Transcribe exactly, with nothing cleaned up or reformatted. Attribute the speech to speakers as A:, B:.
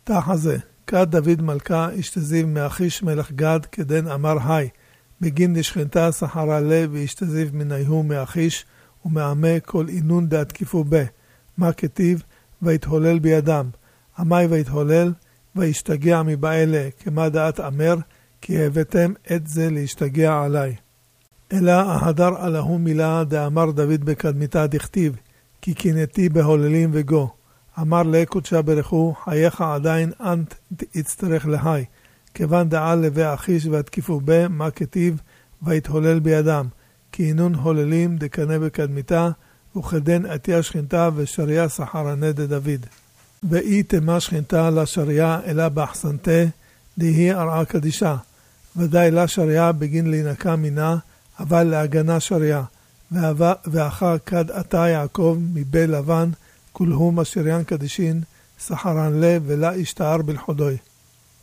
A: תחזה, כד דוד מלכה אשתזיב מאחיש מלך גד כדן אמר היי, בגין דשכנתה סחרה לב ואשתזיב מניהו מאחיש ומעמה כל אינון דהתקיפו בה, מה כתיב והתהולל בידם, עמי והתהולל והשתגע מבעלה כמה דעת אמר, כי הבאתם את זה להשתגע עלי. אלא ההדר עלהו מילה דאמר דוד בקדמיתה דכתיב, כי קינאתי בהוללים וגו. אמר לקודשה ברכו, חייך עדיין אנט יצטרך להי, כיוון דעה לבי אחיש והתקיפו בה, מה כתיב, והתהולל בידם, כי אינון הוללים דקנה בקדמיתה, וכדן עתיה שכנתה ושריה סחר הנדה דוד. ואי תמה שכנתה לשריה אלא באחסנתה, דהי ארעה קדישה, ודאי לה שריה בגין להינקה מינה, אבל להגנה שריה, ואחר כד עתה יעקב מבי לבן, כולהו משריין קדישין, סחרן לב ולה השתער בלחודוי.